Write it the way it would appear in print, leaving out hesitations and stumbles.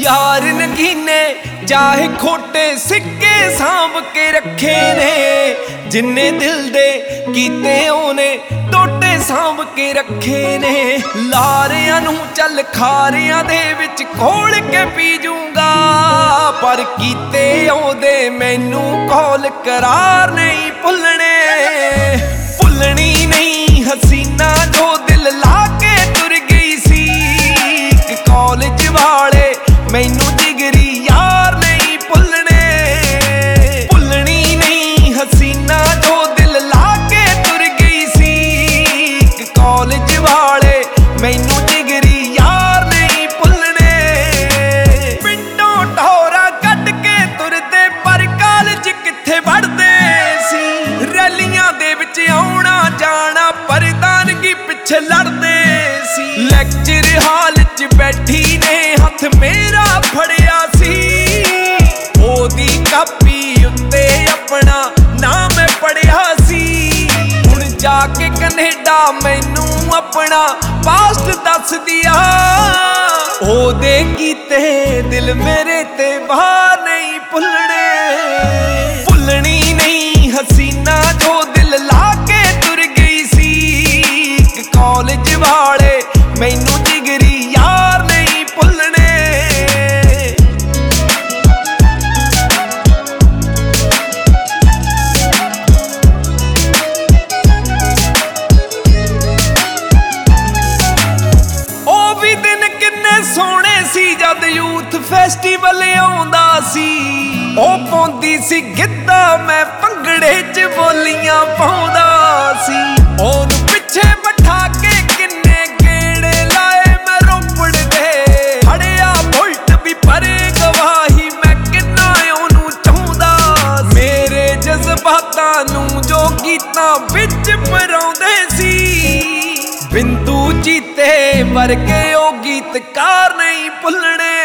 यार नगीने चाहे खोटे सिक्के सांभ के रखे ने, जिन्ने दिल दे कीते ओने टोटे सांभ के रखे ने। लारियां नूं चल खारियां दे विच घोल के पी जूंगा, पर कीते ओदे मैनू कौल करार नहीं भुलने। भुलनी नहीं हसीना जो दिल ला के तुर गई सी, कॉलेज वाले मैनू जिगरी यार नहीं भुलने। भुलनी नहीं हसीना जो दिल ला के तुर गई सी, कॉलेज वाले मैनू जिगरी यार नहीं भुलने। पिंडों ढोरा कट के तुरदे पर कॉलेज कित्थे पढ़दे सी, रैलियां दे विच आउणा जाना प्रधानगी पिछे लड़दे सी। लैक्चर हाल च बैठी ने हथ मेरा फड़िया सी, ओदी कापी उत्ते अपना नाम पढ़िया सी। हुण जाके कनेडा मैनू अपना पास्ट दस दिया, ओदे कीते दिल मेरे ते बाहर नहीं भुलने। भुलनी नहीं हसीना जो दिल ला के तुर गई सी, कॉलेज वाले मैनू जिगरी यार नहीं भुलने। ओ भी दिन किन्ने सोहणे सी जद यूथ फैसटीवल आउंदा सी, ओ पाउंदी सी गिद्धा मैं भंगड़े च बोलियां पाउंदा सी। ओनू पिछे बैठा के किन्ने गेड़े लाए मैं रोपड़ दे, फड़िया बुलट भी परे गवाही मैं किन्ना ओनू चाहुंदा। मेरे जज्बातां नू जो गीतां विच पराउंदे सी, बिंदु जीते वर्गे ओ गीतकार नहीं भुलने।